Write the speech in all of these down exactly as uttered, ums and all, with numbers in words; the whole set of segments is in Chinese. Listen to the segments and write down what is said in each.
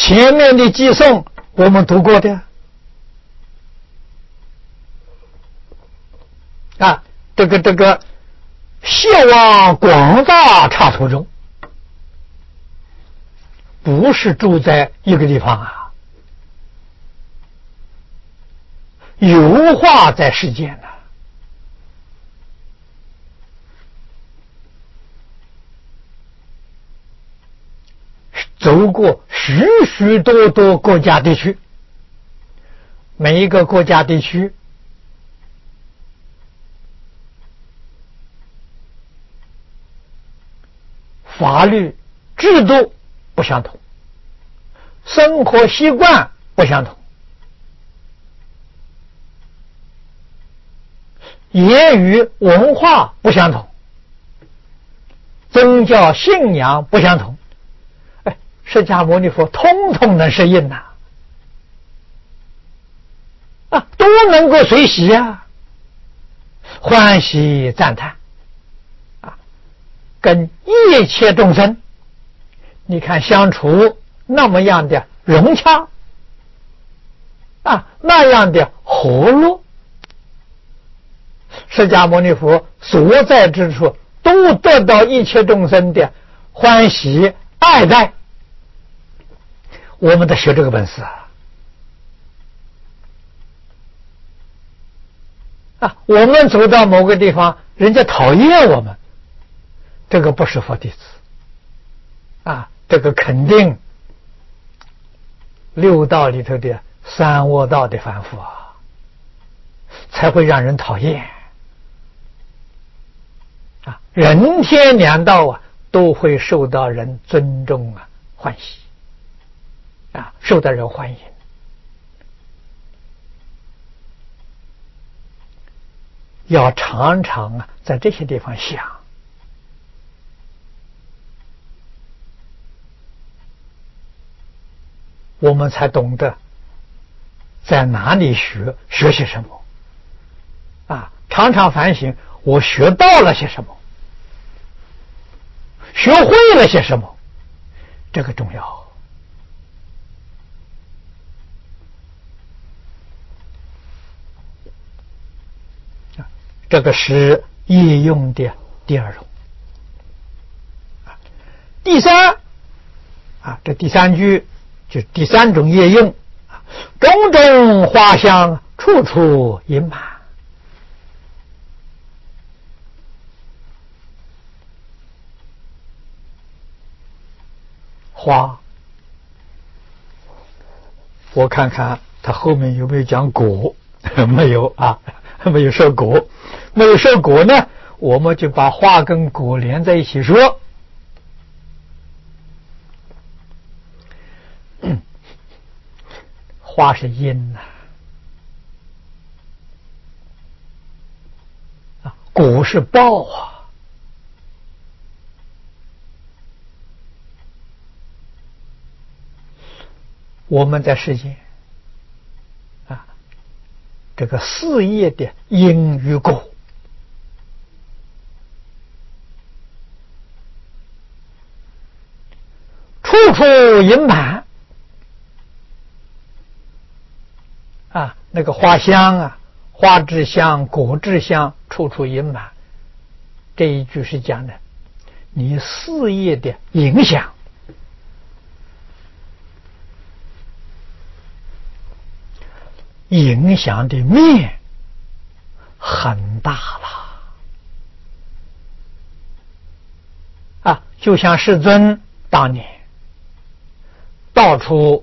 前面的偈颂我们读过的啊，这个这个谢望广大刹土中，不是住在一个地方啊，游化在世间呢、啊。走过许许多多国家地区，每一个国家地区法律制度不相同，生活习惯不相同，言语文化不相同，宗教信仰不相同。哎，释迦牟尼佛通通能适应呐、啊，啊，都能够随喜啊，欢喜赞叹啊，跟一切众生，你看相处那么样的融洽啊，那样的和乐，释迦牟尼佛所在之处都得到一切众生的欢喜爱戴。我们得学这个本事啊！啊，我们走到某个地方，人家讨厌我们，这个不是佛弟子啊，这个肯定六道里头的三恶道的凡夫啊，才会让人讨厌啊。人天两道啊，都会受到人尊重啊，欢喜啊，受到人欢迎。要常常啊，在这些地方想，我们才懂得在哪里学，学些什么啊！常常反省，我学到了些什么，学会了些什么，这个重要。这个是业用的第二种。第三啊，这第三句就是第三种业用，种种花香，处处盈满。花，我看看它后面有没有讲果，没有啊。没有说果，没有说果呢，我们就把花跟果连在一起说。花是因呐、啊，果是报啊。我们在世间啊，这个事业的因与果，处处盈满啊，那个花香啊，花之香，果之香，处处盈满。这一句是讲的你事业的影响，影响的面很大了啊！就像世尊当年到处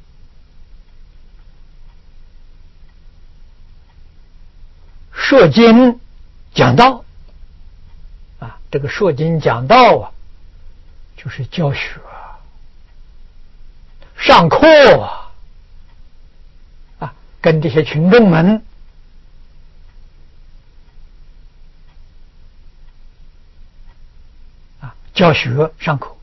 说经讲道啊，这个说经讲道啊，就是教学上课啊，啊，跟这些群众们啊教学上课，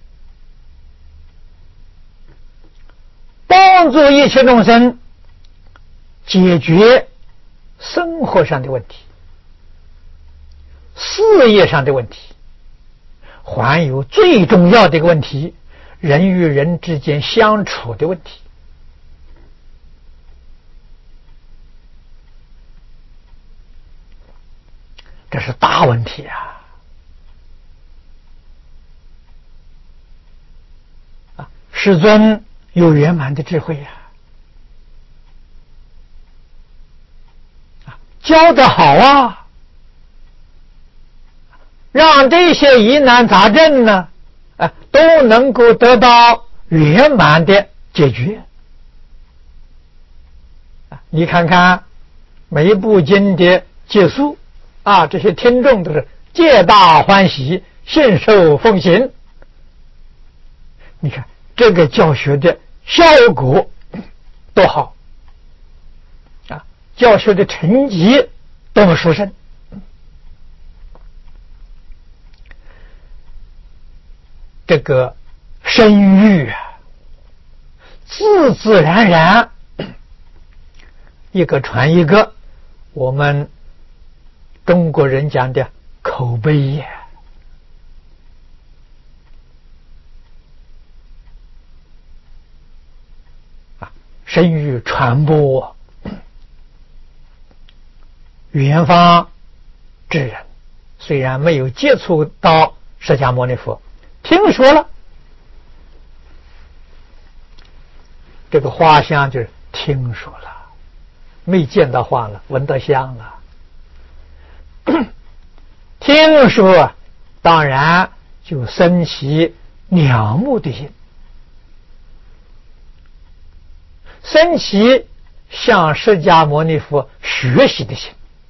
帮助一切众生解决生活上的问题，事业上的问题，还有最重要的一个问题， 人与人之间相处的问题。这是大问题啊！啊，世尊有圆满的智慧呀、啊，教得好啊，让这些疑难杂症呢，啊，都能够得到圆满的解决。啊，你看看每一部经的结束。啊，这些听众都是皆大欢喜，信受奉行。你看这个教学的效果多好啊！教学的成绩多么殊胜。这个声誉啊，自自然然一个传一个，我们中国人讲的口碑也啊，声誉传播，远方之人虽然没有接触到释迦牟尼佛，听说了这个花香，就是听说了，没见到花了，闻到香了。听说当然就生起仰慕的心，生起向释迦牟尼佛学习的心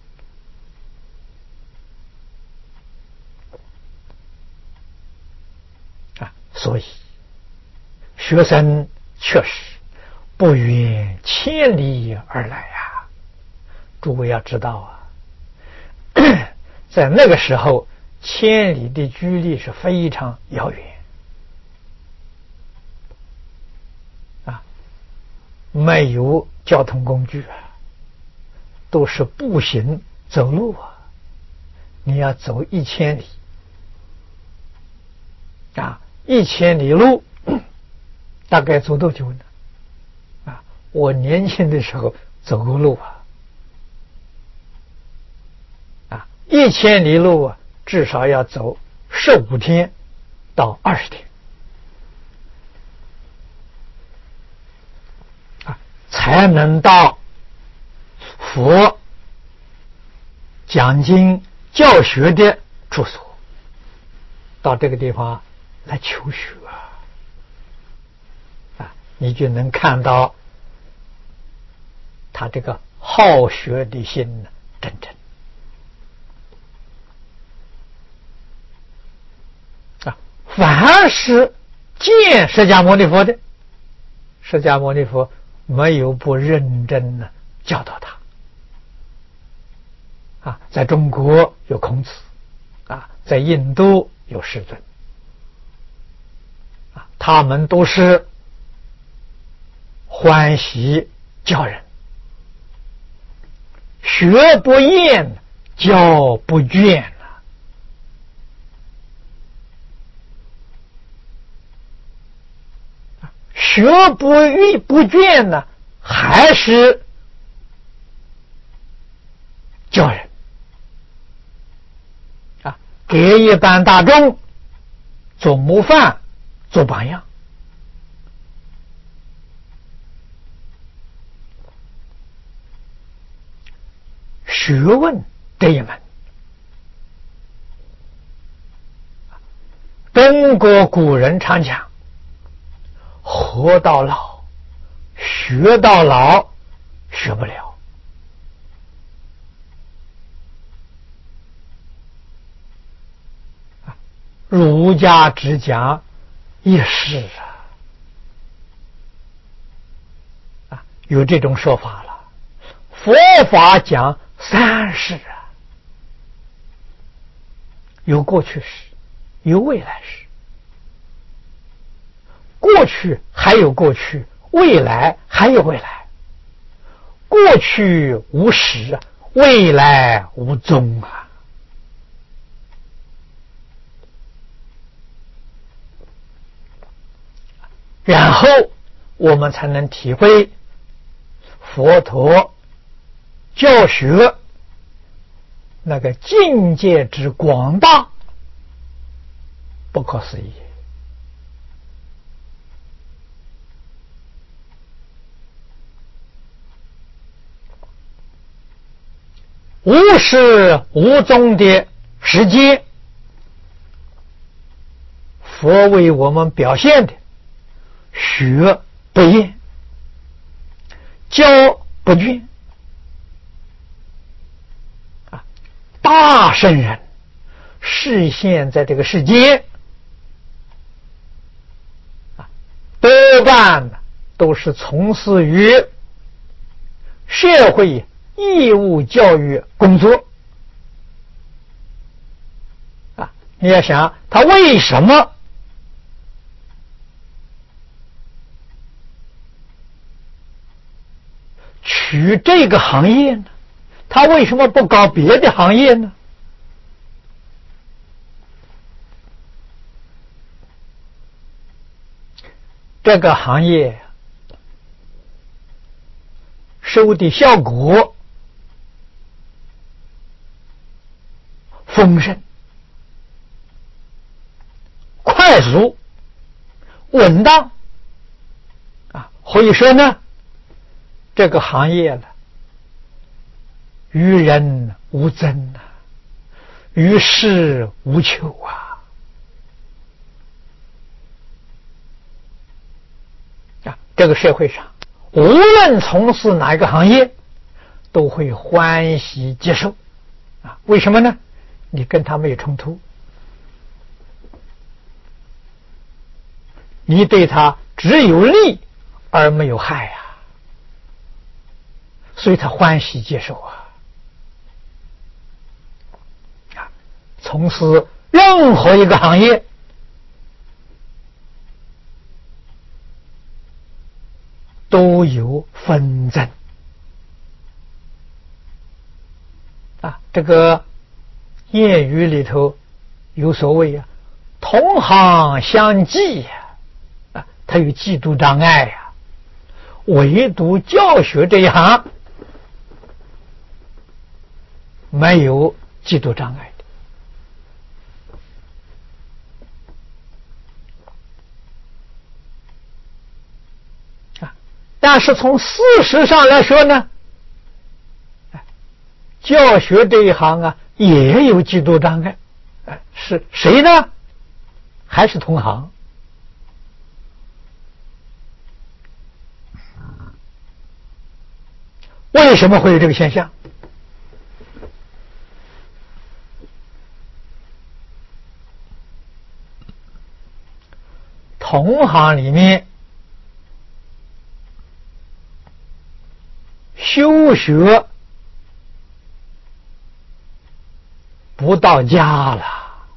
啊，所以学生确实不远千里而来啊！诸位要知道啊，在那个时候，千里的距离是非常遥远啊，没有交通工具啊，都是步行走路啊。你要走一千里啊，一千里路大概走多久呢？啊，我年轻的时候走过路啊。一千里路啊，至少要走十五天到二十天啊，才能到佛讲经教学的住所，到这个地方来求学啊，你就能看到他这个好学的心呢，真正。凡是见释迦牟尼佛的，释迦牟尼佛没有不认真的教导他啊。在中国有孔子啊，在印度有世尊啊，他们都是欢喜教人，学不厌，教不倦。学不欲不倦呢，还是教人啊，给一般大众做模范，做榜样。学问这一门，中国古人常讲，活到老，学到老，学不了。儒家只讲一世啊，啊，有这种说法了。佛法讲三世啊，有过去式，有未来式。过去还有过去，未来还有未来。过去无始，未来无踪啊！ 然后我们才能体会佛陀教学那个境界之广大，不可思议。无始无终的时间，佛为我们表现的学不厌，教不倦啊！大圣人示现在这个世间啊，多半都是从事于社会义务教育工作啊！你要想他为什么取这个行业呢？他为什么不搞别的行业呢？这个行业收的效果丰盛、快速、稳当啊！所以说呢，这个行业了，于人无争啊，于事无求啊！啊，这个社会上，无论从事哪一个行业，都会欢喜接受啊！为什么呢？你跟他没有冲突，你对他只有利而没有害呀、啊，所以他欢喜接受啊！啊，从事任何一个行业，都有纷争啊！这个谚语里头有所谓啊，同行相忌呀，啊，它有嫉妒障碍呀、啊。唯独教学这一行没有嫉妒障碍的啊。但是从事实上来说呢，教学这一行啊也有嫉妒障碍，是谁呢？还是同行。为什么会有这个现象？同行里面修学不到家了，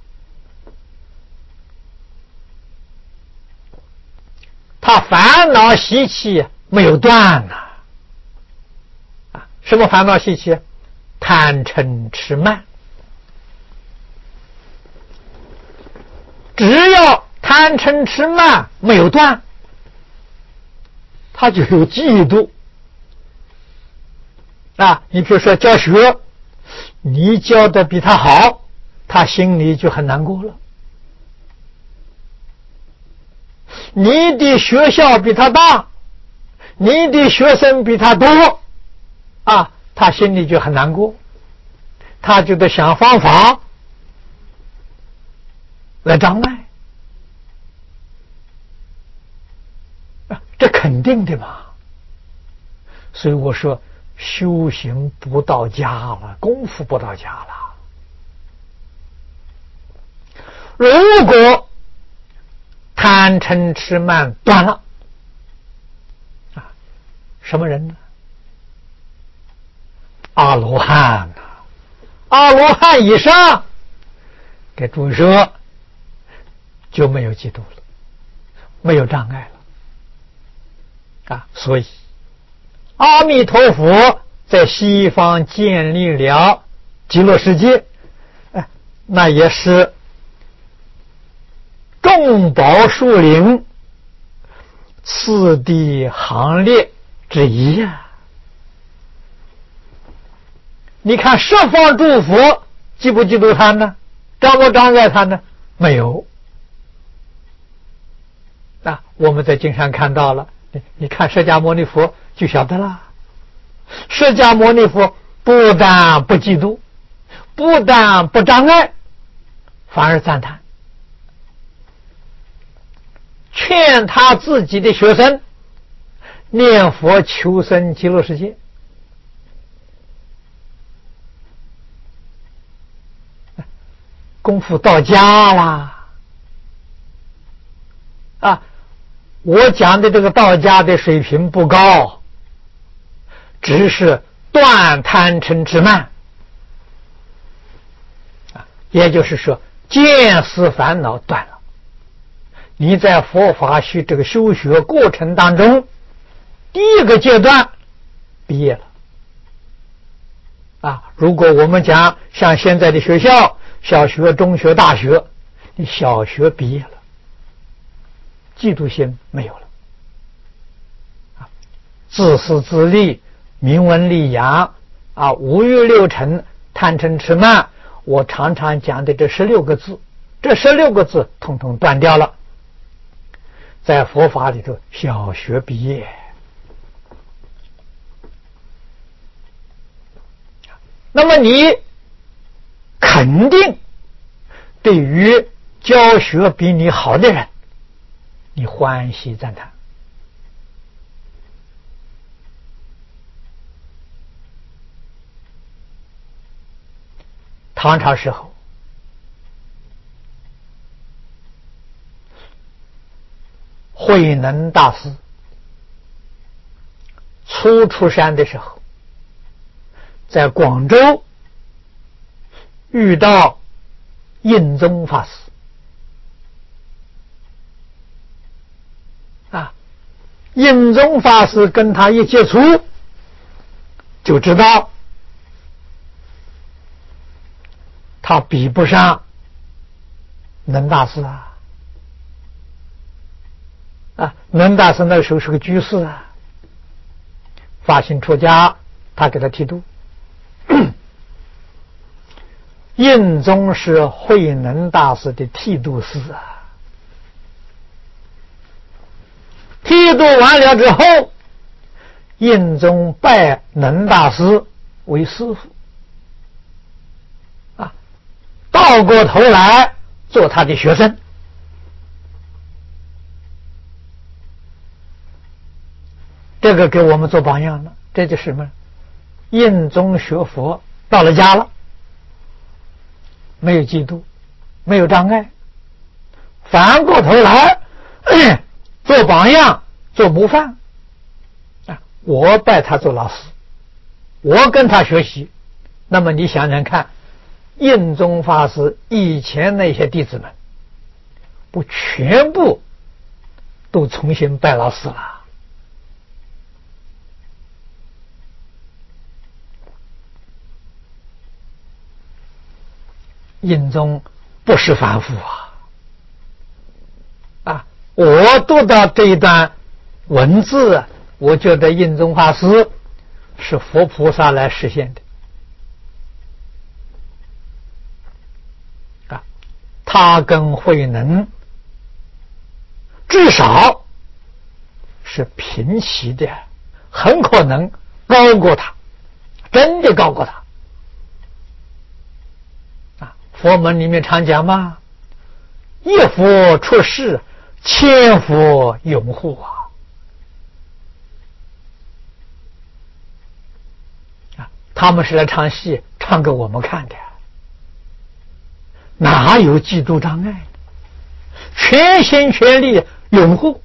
他烦恼习气没有断呐、啊！什么烦恼习气？贪嗔痴慢。只要贪嗔痴慢没有断，他就有嫉妒啊！你比如说教学，你教的比他好，他心里就很难过了。你的学校比他大，你的学生比他多啊，他心里就很难过，他就得想方法来障碍啊，这肯定的嘛。所以我说修行不到家了，功夫不到家了。如果贪嗔痴慢断了啊，什么人呢？阿罗汉呐、啊，阿罗汉以上，给诸位说就没有嫉妒了，没有障碍了啊。所以阿弥陀佛在西方建立了极乐世界，哎，那也是众宝树林四谛行列之一呀、啊。你看十方诸佛嫉不嫉妒他呢？障不障碍他呢？没有啊！我们在经上看到了，你你看释迦牟尼佛就晓得了。释迦牟尼佛不但不嫉妒，不但不障碍，反而赞叹，劝他自己的学生念佛求生极乐世界。功夫到家啦！啊，我讲的这个道家的水平不高，只是断贪嗔痴慢啊，也就是说见思烦恼断了。你在佛法学这个修学过程当中，第一个阶段毕业了啊。如果我们讲像现在的学校，小学、中学、大学，你小学毕业了，嫉妒心没有了啊，自私自利、名闻利养啊，五欲六尘、贪嗔痴慢，我常常讲的这十六个字，这十六个字统统断掉了。在佛法里头，小学毕业，那么你肯定对于教学比你好的人，你欢喜赞叹。唐朝时候，慧能大师初出山的时候，在广州遇到印宗法师啊，印宗法师跟他一接触，就知道他比不上能大师啊。啊，能大师那时候是个居士啊，发心出家，他给他剃度。印宗是慧能大师的剃度师啊。剃度完了之后，印宗拜能大师为师父啊，倒过头来做他的学生。这个给我们做榜样了，这就是什么？印宗学佛到了家了，没有嫉妒，没有障碍，反过头来做榜样，做模范啊！我拜他做老师，我跟他学习。那么你想想看，印宗法师以前那些弟子们，不全部都重新拜老师了？印宗不是凡夫啊！啊，我读到这一段文字，我觉得印宗法师是佛菩萨来实现的啊，他跟慧能至少是平齐的，很可能高过他，真的高过他。佛门里面常讲嘛，一佛出世，千佛拥护啊！啊，他们是来唱戏，唱给我们看的，哪有嫉妒障碍？全心全力拥护。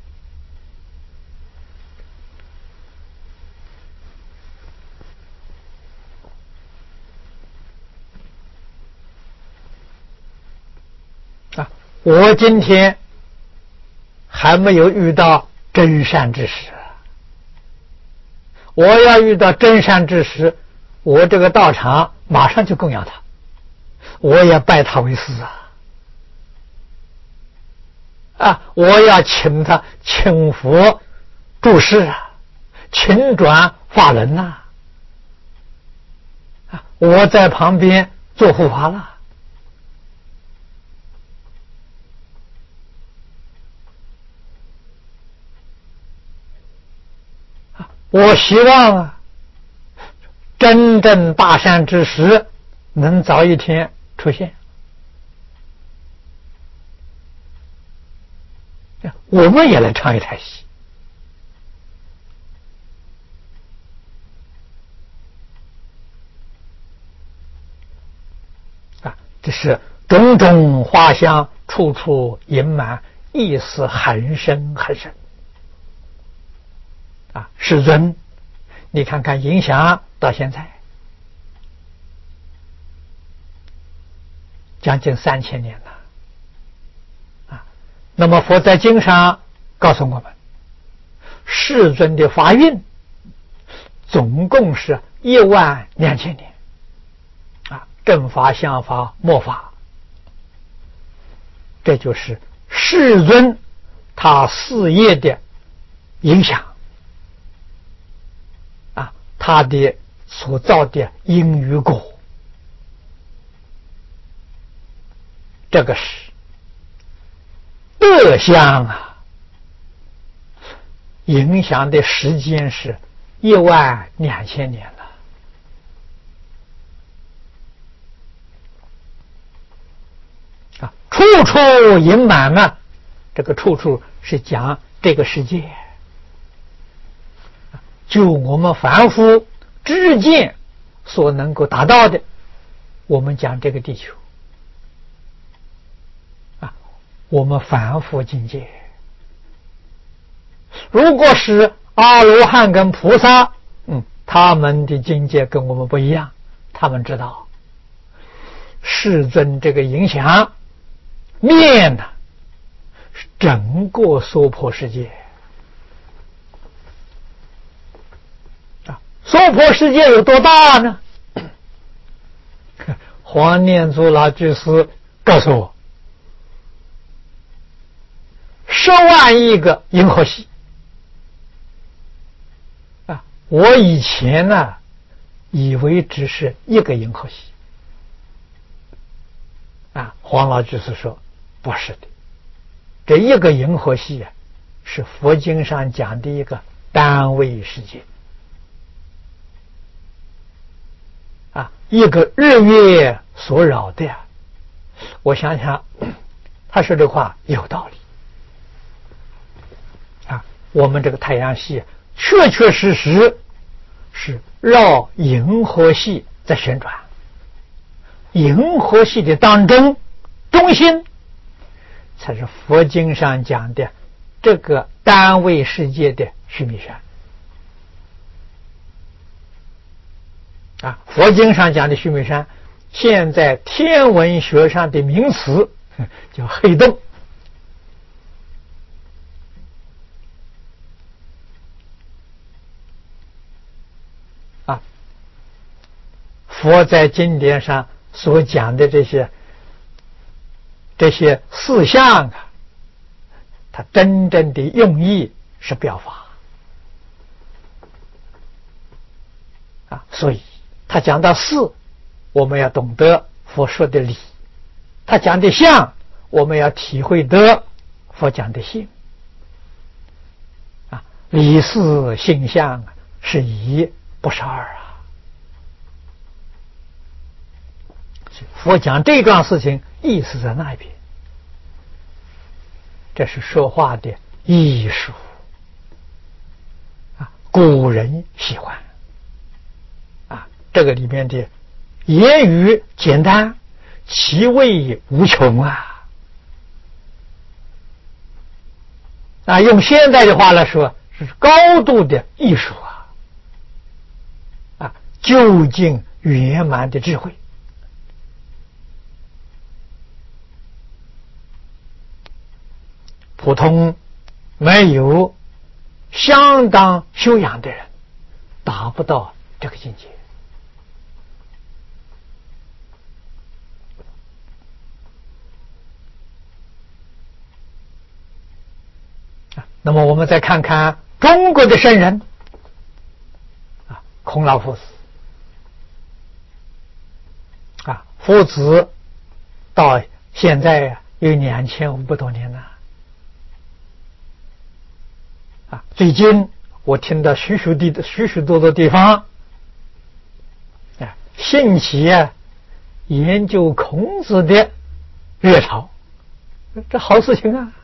我今天还没有遇到真善之时，我要遇到真善之时，我这个道场马上就供养他，我也拜他为师啊！啊，我要请他请佛注释啊，勤转法轮呐、啊，我在旁边做护法了。我希望啊，真正大善之时能早一天出现。我们也来唱一台戏啊！这是种种花香，处处盈满，意思很深很深啊！世尊，你看看影响到现在将近三千年了。那么佛在经上告诉我们，世尊的法运总共是一万两千年啊，正法、相法、末法，这就是世尊他事业的影响啊，他的所造的因与果，这个是德相啊，影响的时间是一万两千年了啊！处处盈满呢，这个处处是讲这个世界，就我们凡夫知见所能够达到的，我们讲这个地球。我们凡夫境界，如果是阿罗汉跟菩萨，嗯，他们的境界跟我们不一样，他们知道世尊这个影响面呢，是整个娑婆世界啊。娑婆世界有多大呢？黄念祖老居士告诉我，十万亿个银河系啊！我以前呢，以为只是一个银河系啊。黄老居士说不是的，这一个银河系啊，是佛经上讲的一个单位世界啊，一个日月所扰的呀。我想想，他说这话有道理。我们这个太阳系确确实实是绕银河系在旋转，银河系的当中中心才是佛经上讲的这个单位世界的须弥山啊。佛经上讲的须弥山，现在天文学上的名词叫黑洞佛在经典上所讲的这些这些事项啊，他真正的用意是表法啊，所以他讲到事，我们要懂得佛说的理；他讲的相，我们要体会得佛讲的性啊，理事性相是一，不是二啊。佛讲这桩事情意思在那边，这是说话的艺术啊，古人喜欢啊，这个里面的言语简单，其味无穷啊啊，用现代的话来说，是高度的艺术啊啊，究竟圆满的智慧。普通没有相当修养的人达不到这个境界啊。那么我们再看看中国的圣人啊，孔老夫子啊，夫子到现在有两千五百多年了啊。最近我听到许许地许许多多地方啊兴起啊研究孔子的热潮，这好事情啊。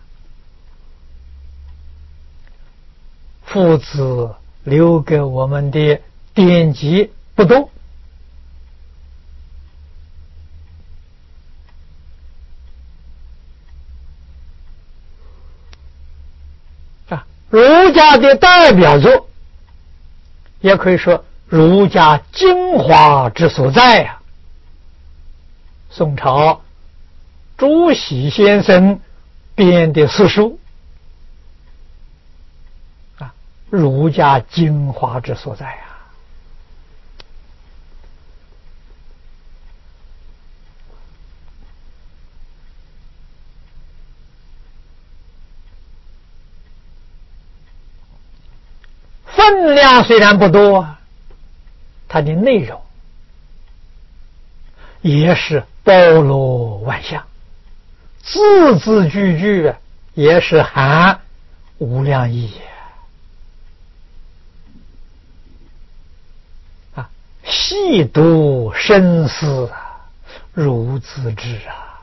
夫子留给我们的典籍不多，啊，儒家的代表作，也可以说儒家精华之所在啊。宋朝朱熹先生编的四书啊，儒家精华之所在啊。分量虽然不多，它的内容也是包罗万象，字字句句也是含无量意啊，细读深思如自知啊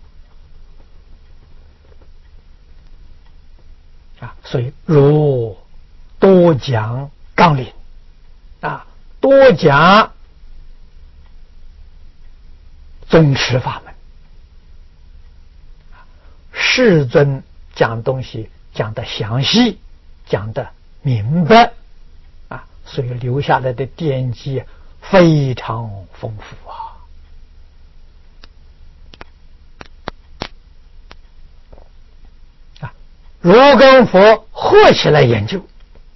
啊，所以儒多讲纲领啊，多讲宗持法门，世尊讲东西讲得详细，讲得明白啊，所以留下来的典籍非常丰富啊。啊，儒跟佛合起来研究，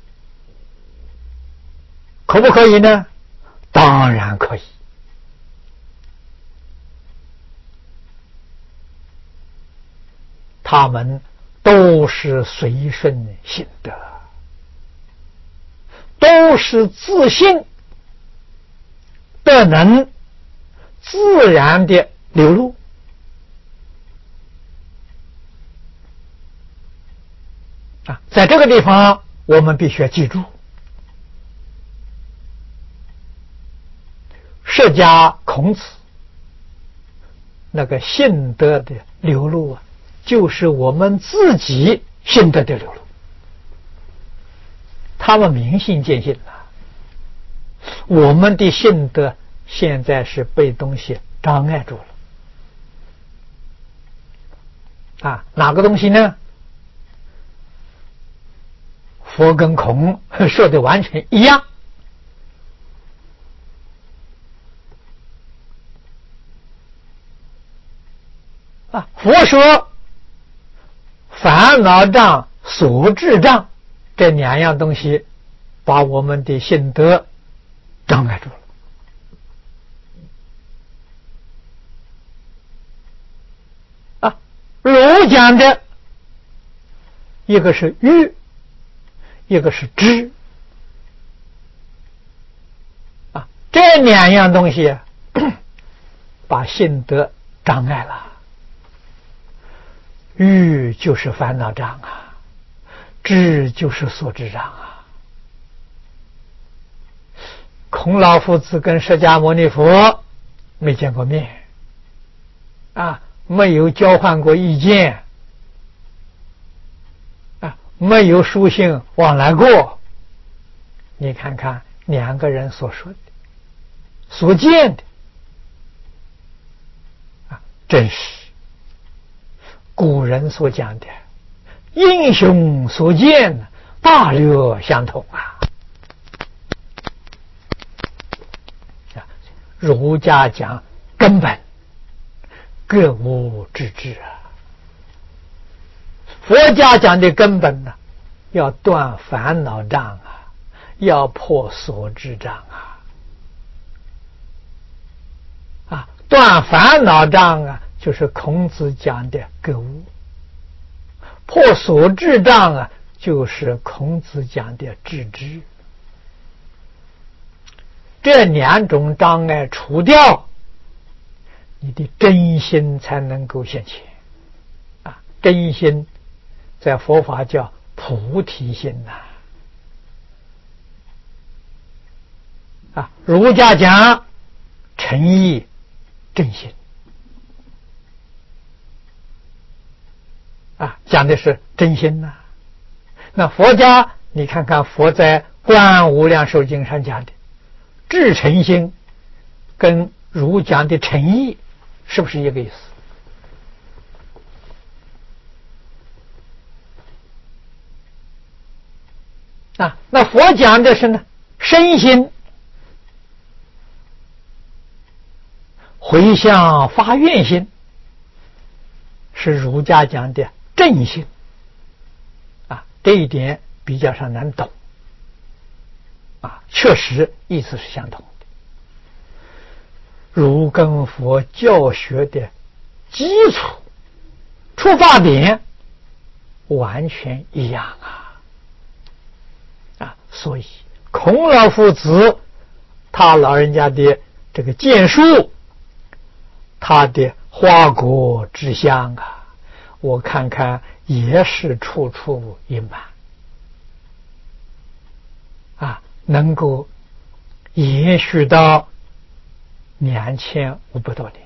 可不可以呢？当然可以。他们都是随顺心得，都是自信的能自然的流露啊。在这个地方我们必须要记住，释迦孔子那个信德的流露啊，就是我们自己信德的流露。他们明心见性了，我们的信德现在是被东西障碍住了啊。哪个东西呢？佛跟孔说的完全一样啊。佛说烦恼障、所智障这两样东西把我们的信德障碍住了啊。儒讲的一个是欲，一个是知啊，这两样东西把信德障碍了。欲就是烦恼障啊，知就是所知障啊。孔老夫子跟释迦牟尼佛没见过面啊，没有交换过意见啊，没有书信往来过。你看看两个人所说的、所见的啊，真实。古人所讲的英雄所见大略相同啊。儒家讲根本各无致知啊，佛家讲的根本呢，要断烦恼障啊，要破所知障啊。啊，断烦恼障啊，就是孔子讲的格物；破所知障啊， 就是孔子讲的致知。这两种障碍除掉，你的真心才能够现前啊！真心在佛法叫菩提心呐、啊！啊，儒家讲诚意正心啊，讲的是真心呐、啊。那佛家，你看看佛在《观无量寿经》上讲的至诚心，跟儒讲的诚意是不是一个意思？啊，那佛讲的是呢，身心回向发愿心，是儒家讲的正心。啊，这一点比较上难懂。啊，确实意思是相同的。儒跟佛教学的基础出发点完全一样啊！啊，所以孔老夫子他老人家的这个建树，他的花果之乡啊，我看看也是处处圆满啊，能够延续到两千五百多年，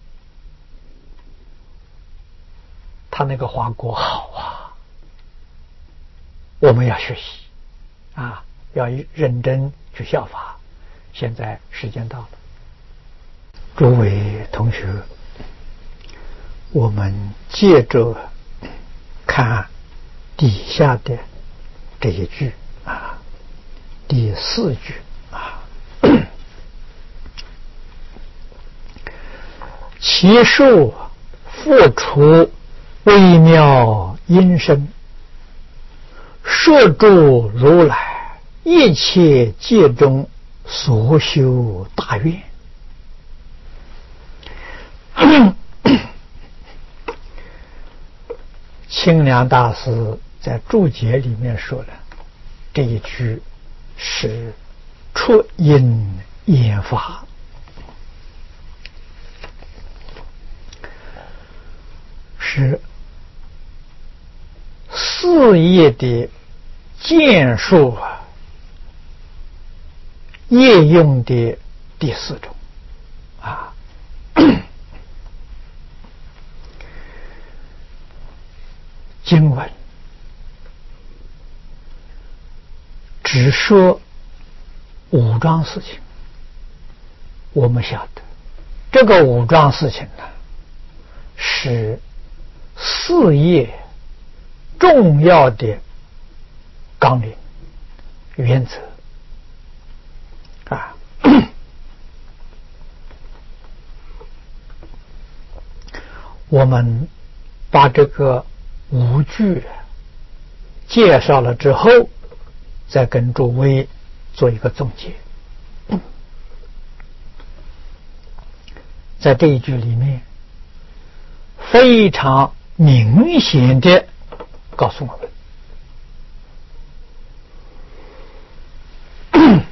他那个花果好啊，我们要学习啊，要认真去效法。现在时间到了，诸位同学，我们接着看底下的这一句啊，第四句啊，其数复出微妙音声，摄住如来一切界中所修大愿。清凉大师在注解里面说了，这一句是出因演法，是四业的见数啊，业用的第四种啊。经文只说五桩事情，我们晓得这个五桩事情呢，是四业重要的纲领原则啊。我们把这个五句介绍了之后，再跟诸位做一个总结。在这一句里面非常明显的告诉我们，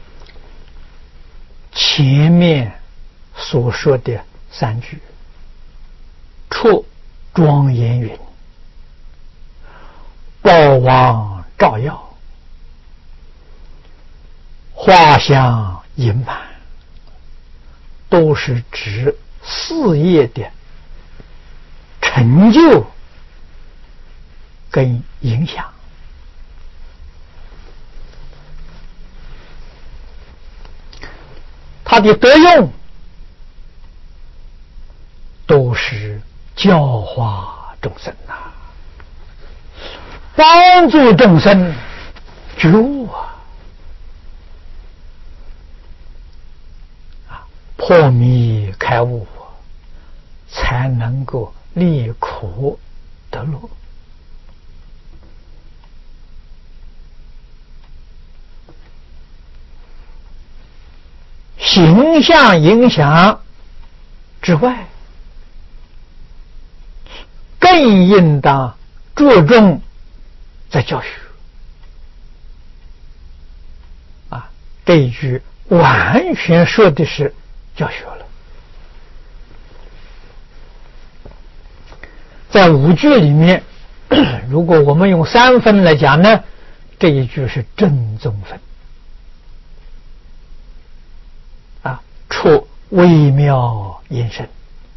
前面所说的三句，出庄严云，报王照耀，花香盈满，都是指事业的成就跟影响。它的德用都是教化众生呐、啊，帮助众生觉悟啊，破迷开悟，才能够离苦得乐。形象影响之外，更应当注重在教学啊，这一句完全说的是教学了。在五句里面，如果我们用三分来讲呢，这一句是正宗分啊，出微妙音声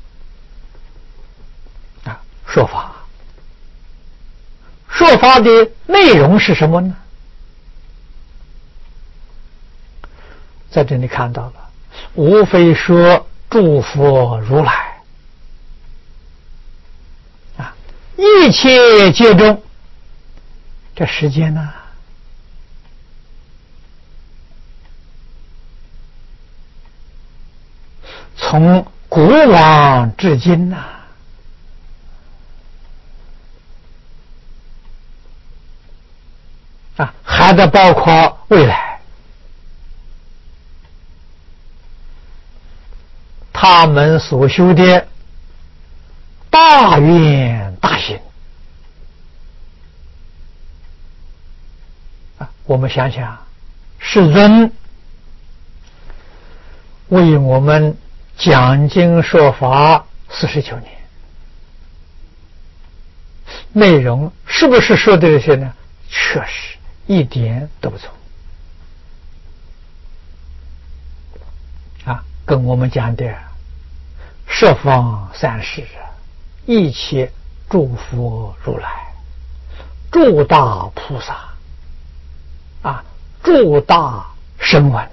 啊，说法。说法的内容是什么呢？在这里看到了，无非说诸佛如来啊，一切皆中。这时间呢，从古往至今呐，啊，还得包括未来，他们所修的大愿大行啊，我们想想，世尊为我们讲经说法四十九年，内容是不是说的这些呢？确实一点都不错啊，跟我们讲的十方三世一切诸佛如来，诸大菩萨啊，诸大声闻，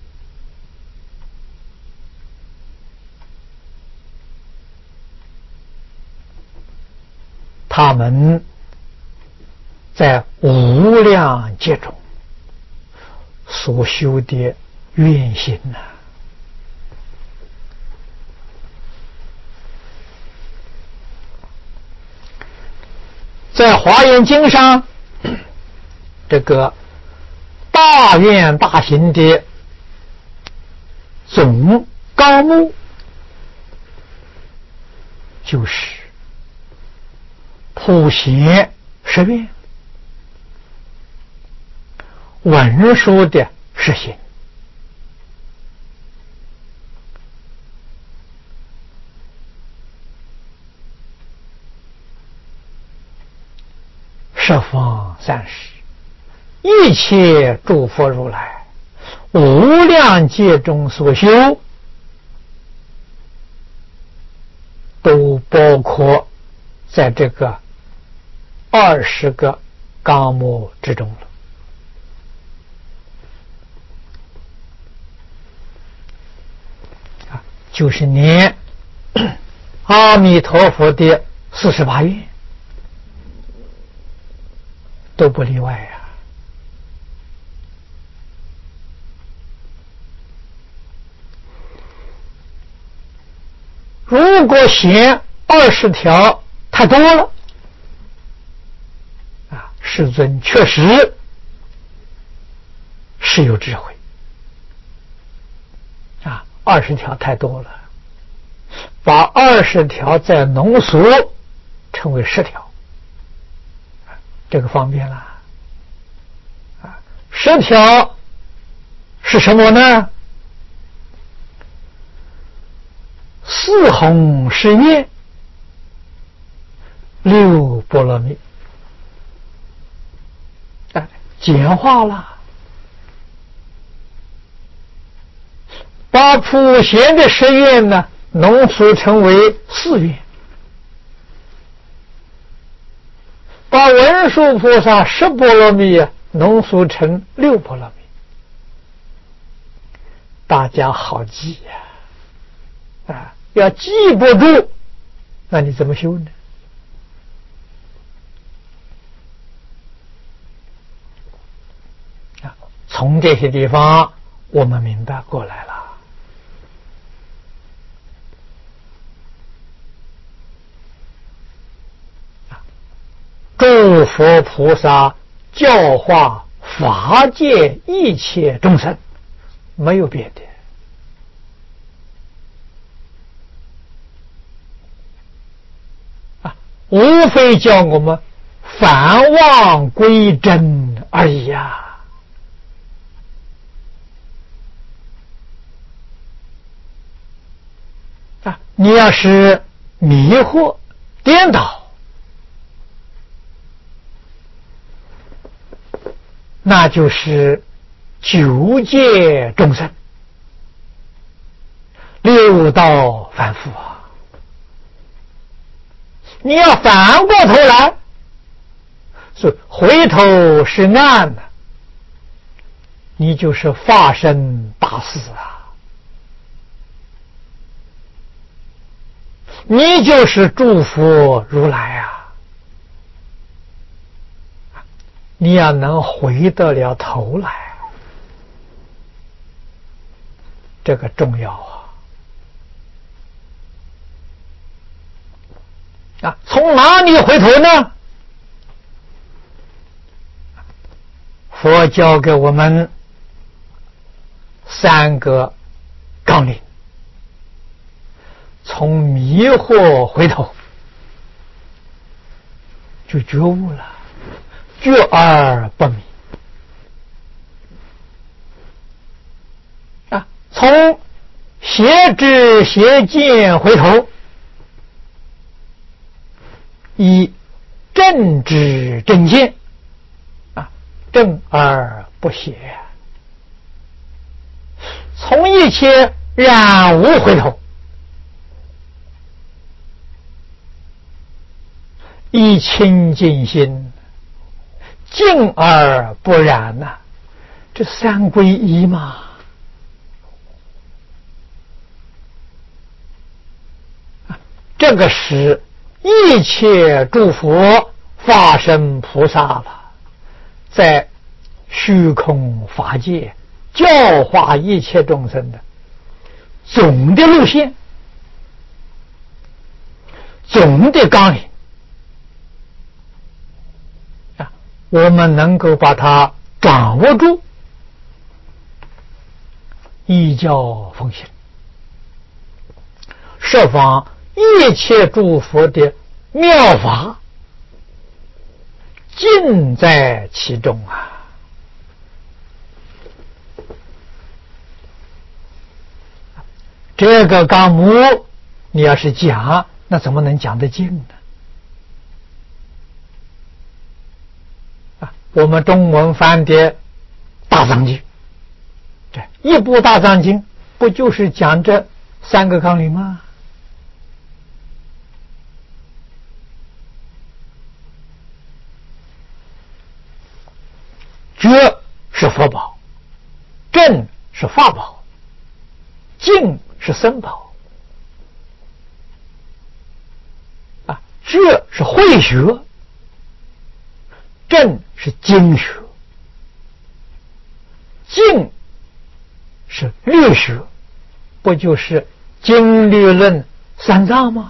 他们在无量劫中所修的愿心呐、啊，在华严经上，这个大愿大行的总纲目就是普贤十愿，文殊的实行，十方三世一切诸佛如来无量劫中所修，都包括在这个二十个纲目之中了。啊，就是念阿弥陀佛的四十八愿都不例外呀、啊。如果嫌二十条太多了啊，世尊确实是有智慧啊，二十条太多了，把二十条再浓缩成为十条，这个方便了啊。十条是什么呢？四弘誓愿，六波罗蜜，啊，简化了，把普贤的十愿呢浓缩成为四愿，把文殊菩萨十波罗蜜啊浓缩成六波罗蜜，大家好记呀、啊，啊，要记不住，那你怎么修呢？啊，从这些地方我们明白过来了。诸佛菩萨教化法界一切众生，没有别的。无非教我们返妄归真而已呀。啊，你要是迷惑颠倒，那就是九界众生六道凡夫啊。你要反过头来，所以回头是岸的，你就是发生大事啊，你就是祝福如来啊。你要能回得了头来，这个重要啊！啊，从哪里回头呢？佛教给我们三个纲领：从迷惑回头，就觉悟了，觉而不迷。啊，从邪知邪见回头，以正知正见，啊，正而不邪。从一切染污回头，以清净心，净而不染呐、啊，这三归一嘛。这个是一切诸佛化身菩萨了，在虚空法界教化一切众生的总的路线，总的纲领啊，我们能够把它掌握住，依教奉行，设法一切诸佛的妙法尽在其中啊！这个纲目你要是讲，那怎么能讲得尽呢？啊，我们中文翻的大藏经，这一部大藏经不就是讲这三个纲领吗？觉是佛宝，正是法宝，净是僧宝啊。觉是慧学，正是经学，净是律学，不就是经律论三藏吗？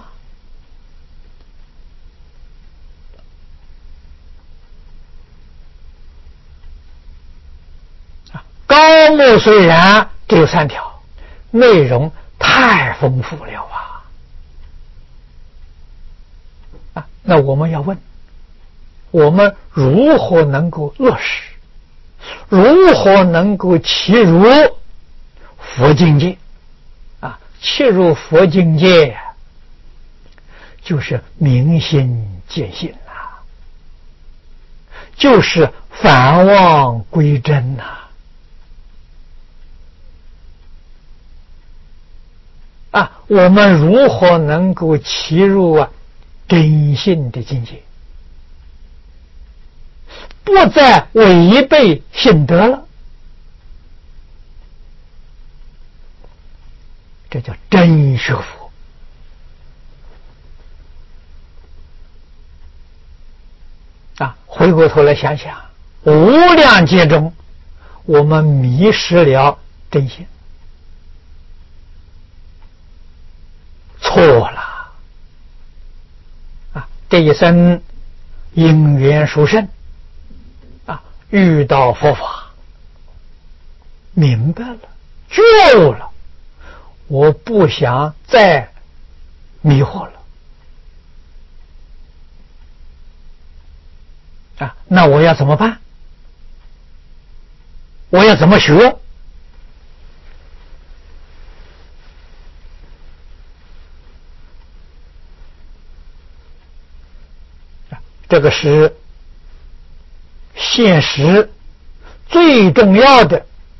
纲目虽然只有三条，内容太丰富了啊！啊，那我们要问，我们如何能够落实？如何能够契入佛境界？啊，契入佛境界，就是明心见性啊，就是返妄归真呐、啊。啊，我们如何能够契入啊真性的境界？不再违背性德了，这叫真学佛。啊，回过头来想想，无量劫中，我们迷失了真性。错了啊！这一生因缘殊胜啊，遇到佛法，明白了，觉悟了，我不想再迷惑了啊，那我要怎么办？我要怎么学？这个是现实最重要的